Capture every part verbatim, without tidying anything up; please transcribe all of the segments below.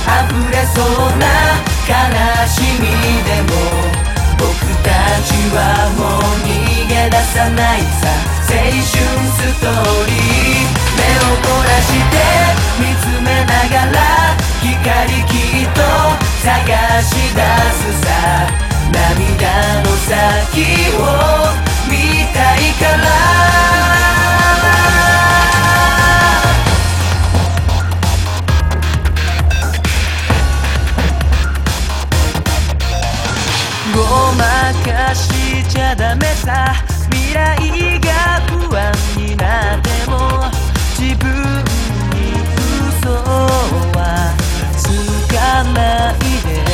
溢れそうな悲しみでも僕たちはもう逃げ出さないさ。青春ストーリー、目を凝らして見つめながら光きっと探し出すさ。涙の先を見たいからごまかしちゃダメさ。未来が不安になっても自分に嘘はつかないで。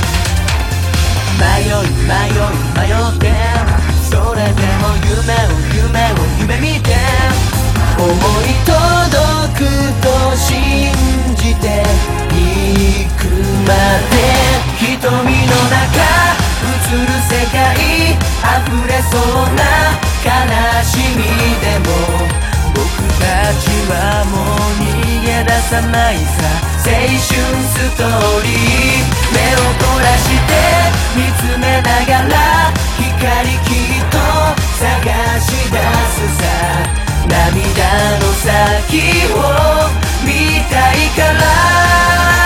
迷い迷い迷ってそれでも夢を夢を夢見て思い届くと信じていくまで。瞳の中映る世界溢れそうな悲しみでも僕たちはもう逃げ出さないさ。青春ストーリー、目を凝らして見つめながら光きっと探し出すさ。涙の先を見たいから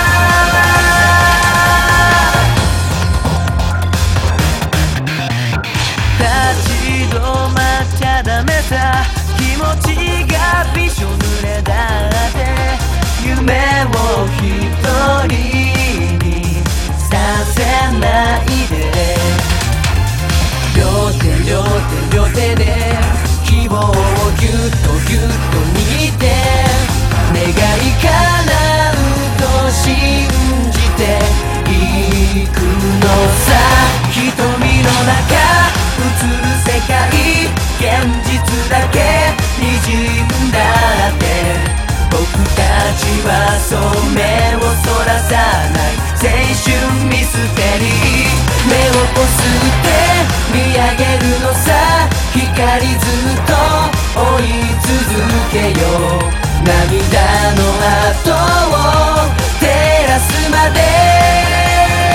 立ち止まっちゃダメさ。気持ちがびしょ濡れだって夢を一人にさせないで。両手両手両手で希望をぎゅっとぎゅっと握って願い叶うと信じていくのさ。瞳の中映る世界現実だけ滲んだって僕たちはそう目をそらさない。青春ミステリー、目をこすって見上げるのさ。光ずっと追い続けよう。涙の跡を照らすまで。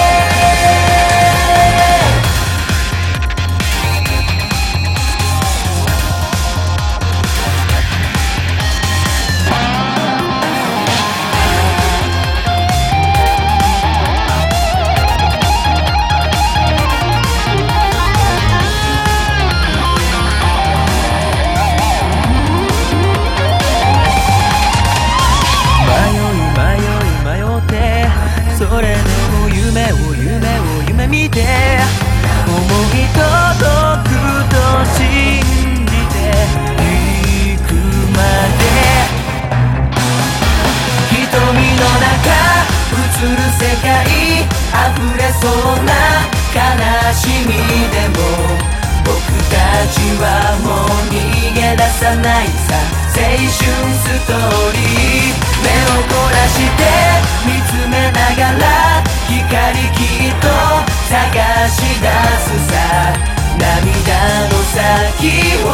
それでも夢を夢を夢見て思い届くと信じていくまで。瞳の中映る世界溢れそうな悲しみでも僕たちはもう逃げ出さないさ。青春ストーリー、目を凝らして見つめながら光きっと探し出すさ。涙の先を